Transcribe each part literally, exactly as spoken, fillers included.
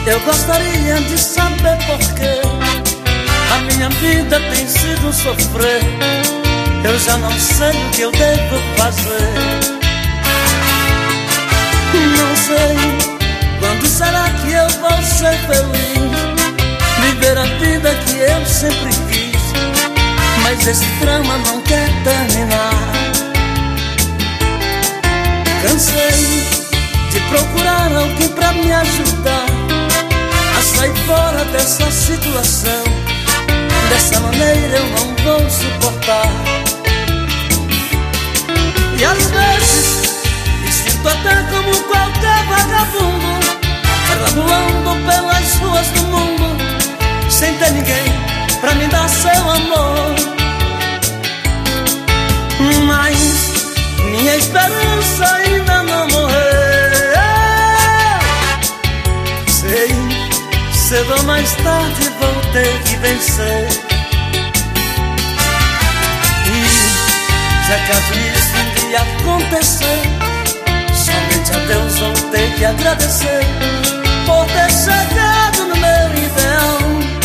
Eu gostaria de saber porquê a minha vida tem sido sofrer. Eu já não sei o que eu devo fazer. Não sei quando será que eu vou ser feliz, viver a vida que eu sempre quis. Mas esse drama não quer terminar. Cansei de procurar alguém pra me ajudar a sair fora dessa situação. Dessa maneira eu não vou suportar. E às vezes me sinto até como qualquer vagabundo, perambulando pelas ruas do mundo, sem ter ninguém pra me dar seu amor. Mas minha esperança ainda não morreu. Sei, cedo ou mais tarde vou ter que vencer. E se acaso isso um dia acontecer, somente a Deus vou ter que agradecer por ter chegado no meu ideal.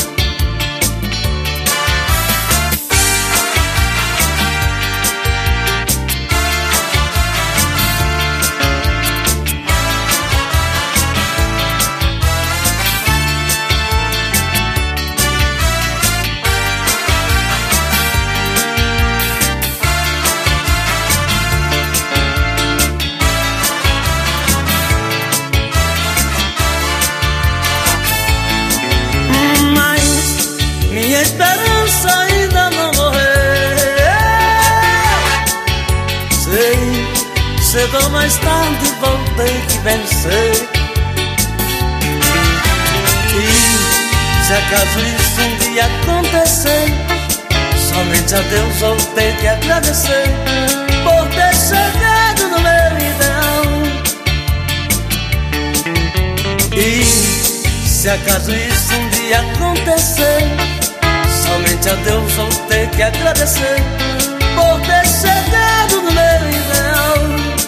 Minha esperança ainda não morreu. Sei, cedo ou mais tarde vou ter que vencer. E se acaso isso um dia acontecer, somente a Deus vou ter que agradecer por ter chegado no meu ideal. E se acaso isso um dia acontecer, somente a Deus vou ter que agradecer por ter chegado no meu ideal.